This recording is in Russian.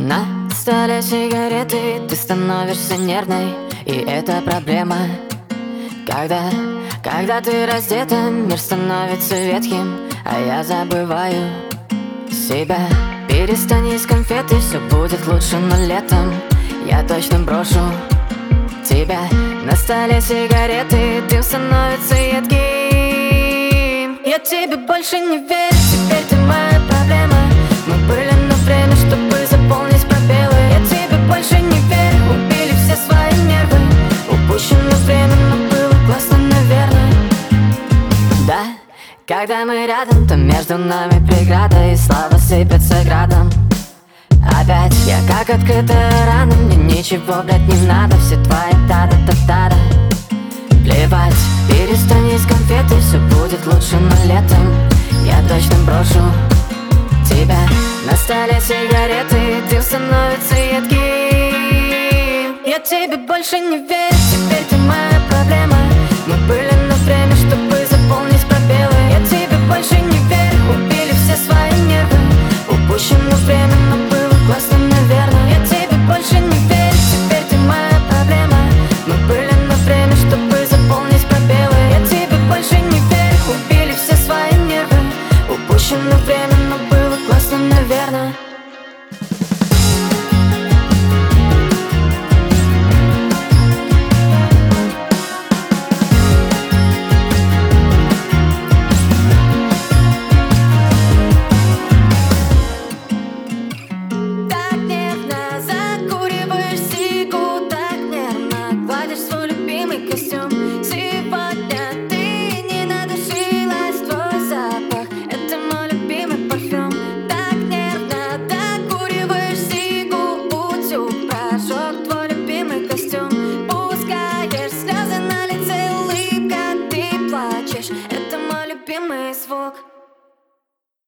На столе сигареты, ты становишься нервной, и это проблема. Когда ты раздета, мир становится ветхим, а я забываю себя. Перестань есть конфеты, все будет лучше, но летом я точно брошу тебя. На столе сигареты, дым становится едким. Я тебе больше не верю, теперь ты моя проблема. Мы были на время, чтобы заполнить пробелы. Я тебе больше не верю, убили все свои нервы. Упущено время, но было классно, наверное. Да, когда мы рядом, то между нами преграда, и слава сыпется градом. Опять я как открытая рана, мне ничего, блядь, не надо. Все твои та-да-та-та-да. Плевать, перестань есть конфеты, все будет лучше, но летом я точно брошу тебя. На столе сигареты, дым становится едким. Я тебе больше не верю, теперь ты моя проблема. Мы были на время, чтобы заполнить пробелы. Я тебе больше не верю, убили все свои нервы. Упущено время, но было классно, наверное. Я тебе больше не верю, теперь ты моя проблема. Мы были на время, чтобы заполнить пробелы. Я тебе больше не верю, убили все свои нервы. Упущено время, но было классно, наверное. Так нервно закуриваешь сигу, так нервно гладишь свой любимый костюм. Сегодня ты не надушилась, твой запах — это мой любимый парфюм. Так нервно докуриваешь сигу, утюг прожег твой любимый костюм. Пускаешь слезы на лице, улыбка, ты плачешь — это мой любимый звук.